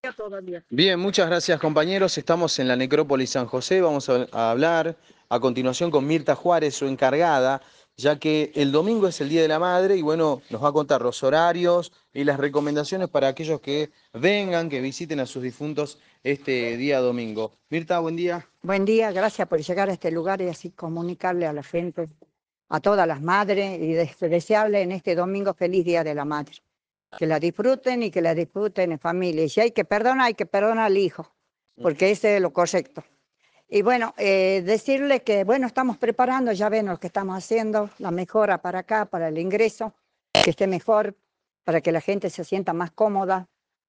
acá todavía. Bien, muchas gracias compañeros. Estamos en la Necrópolis San José. Vamos a hablar a continuación con Mirta Juárez, su encargada, ya que el domingo es el Día de la Madre y bueno, nos va a contar los horarios y las recomendaciones para aquellos que vengan, que visiten a sus difuntos este día domingo. Mirta, buen día. Buen día, gracias por llegar a este lugar y así comunicarle a la gente, a todas las madres y desearle en este domingo feliz Día de la Madre. Que la disfruten y que la disfruten en familia. Y si hay que perdonar al hijo, porque ese es lo correcto. Y bueno, decirle que, bueno, estamos preparando, ya ven lo que estamos haciendo, la mejora para acá, para el ingreso, que esté mejor, para que la gente se sienta más cómoda.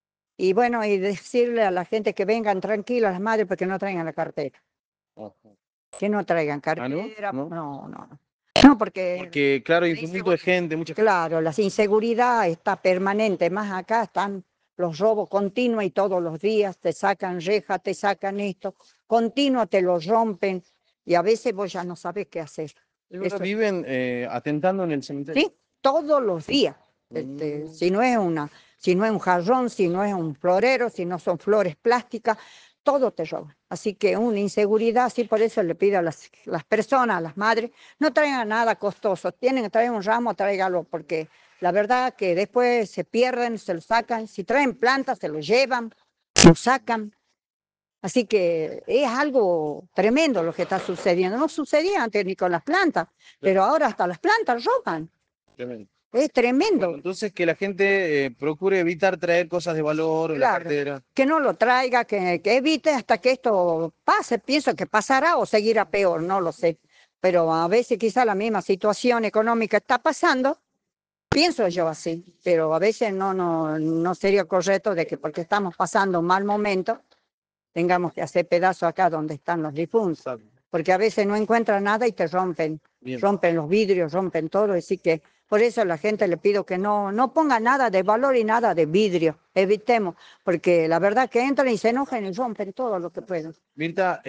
Y bueno, y decirle a la gente que vengan tranquilas las madres, porque no traigan la cartera. Ajá. Que no traigan ¿Ah, no? cartera, ¿No? no, no, no. No, porque Porque, claro, hay un tumulto de gente, mucha gente. claro, la inseguridad está permanente, más acá están los robos continuos y todos los días te sacan rejas, te sacan esto, continuo te lo rompen y a veces vos ya no sabes qué hacer. Es verdad, Eso, viven atentando en el cementerio. sí, todos los días. Mm. Si no es si no es un jarrón, si no es un florero, si no son flores plásticas, todo te roban. Así que una inseguridad, así por eso le pido a las personas, a las madres, no traigan nada costoso. Tienen que traer un ramo, tráigalo, porque la verdad que después se pierden, se lo sacan. Si traen plantas, se lo llevan, lo sacan. Así que es algo tremendo lo que está sucediendo. No sucedía antes ni con las plantas, pero ahora hasta las plantas roban. Tremendo. Es Bueno, tremendo. entonces que la gente procure evitar traer cosas de valor en la Claro, cartera. que no lo traiga, que evite hasta que esto pase. Pienso que pasará o seguirá peor, no lo sé. Pero a veces quizá la misma situación económica está pasando, pienso yo así, pero a veces no sería correcto de que porque estamos pasando un mal momento, tengamos que hacer pedazos acá donde están los difuntos. Exacto. Porque a veces no encuentran nada y te Bien. rompen los vidrios, rompen todo, así que por eso a la gente le pido que no ponga nada de valor y nada de vidrio, evitemos, porque la verdad que entran y se enojan y rompen todo lo que pueden. Mirta,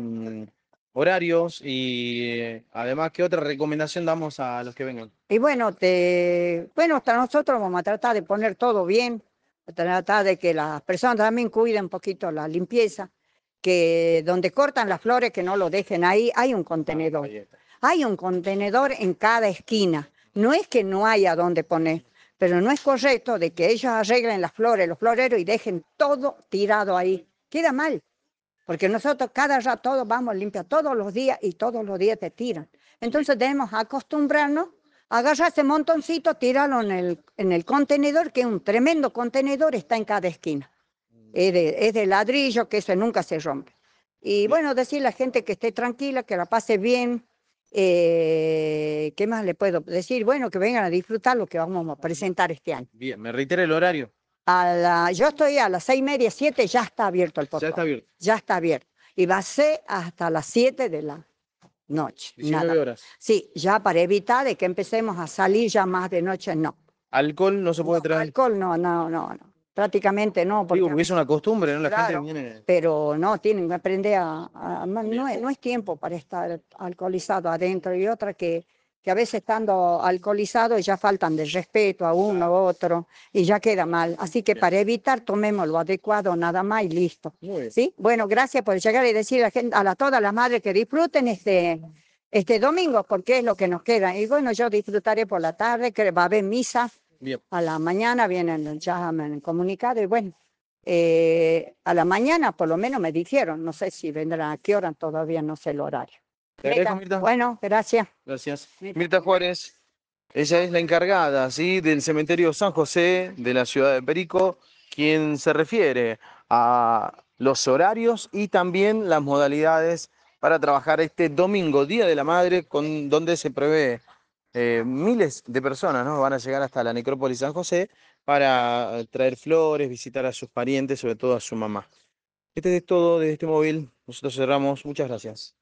horarios y además, ¿qué otra recomendación damos a los que vengan? Y bueno, bueno, hasta nosotros vamos a tratar de poner todo bien, a tratar de que las personas también cuiden un poquito la limpieza, que donde cortan las flores que no lo dejen ahí, hay un contenedor. Ahí está. Hay un contenedor en cada esquina. No es que no haya dónde poner, pero no es correcto de que ellos arreglen las flores, los floreros y dejen todo tirado ahí. Queda mal, porque nosotros cada rato todos vamos a limpiar todos los días y todos los días te tiran. Entonces debemos acostumbrarnos a agarrar ese montoncito, tirarlo en el contenedor, que es un tremendo contenedor, está en cada esquina. Es de ladrillo, que eso nunca se rompe. Y Bien, bueno, decirle a la gente que esté tranquila, que la pase bien. ¿Qué más le puedo decir? Bueno, que vengan a disfrutar lo que vamos a presentar este año. bien, me reitera el horario. Yo estoy a las 6:30, 7, ya está abierto el Ya está portón. abierto. Ya está abierto. Y va a ser hasta las 7 de la noche. 19 Nada. horas. Sí, ya para evitar de que empecemos a salir ya más de noche, no. Alcohol no se No, puede traer. alcohol no. Prácticamente no, Digo, porque porque es una costumbre, ¿no? La gente claro, viene. pero no, tienen que aprender no, Bien. no es tiempo para estar alcoholizado adentro. Y otra que a veces estando alcoholizado ya faltan de respeto a uno a otro y ya queda mal. Así que Bien. para evitar, tomemos lo adecuado nada más y listo. Muy bien. ¿Sí? Bueno, gracias por llegar y decir a, la gente, todas las madres que disfruten este domingo, porque es lo que nos queda. Y bueno, yo disfrutaré por la tarde, que va a haber misa. Bien. A la mañana vienen, ya me han comunicado y bueno. A la mañana por lo menos me dijeron, no sé si vendrán a qué hora, todavía no sé el horario. Te agradezco, Mirta. Bueno, gracias. Gracias. Mirta. Mirta Juárez, ella es la encargada, ¿sí?, del cementerio San José de la ciudad de Perico, quien se refiere a los horarios y también las modalidades para trabajar este domingo, Día de la Madre, donde se prevé miles de personas, ¿no? Van a llegar hasta la necrópolis San José para traer flores, visitar a sus parientes, sobre todo a su mamá. Este es todo de este móvil. Nosotros cerramos. Muchas gracias.